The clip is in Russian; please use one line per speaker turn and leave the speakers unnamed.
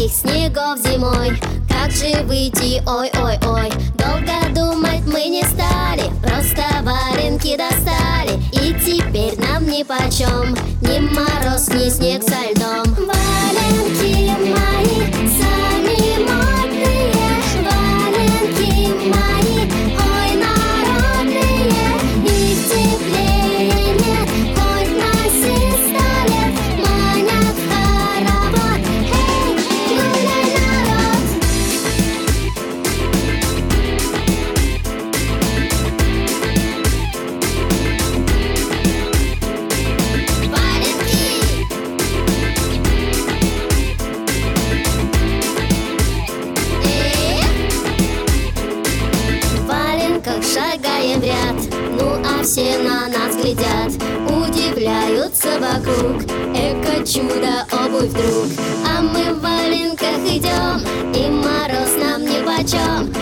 этих снегов зимой. Как же выйти, ой-ой-ой. Долго думать мы не стали, просто валенки достали. И теперь нам нипочем ни мороз, ни снег со льдом. Валенки мои сами модные, валенки мои, ой, народные. Их теплее нет, хоть носи 100 лет. Манят в хоровод, эй, гуляй, народ. В валенках шагаем в ряд, ну а все на нас глядят, удивляются вокруг. Эко чудо, обувь вдруг. А мы в валенках идем, и мороз нам нипочем.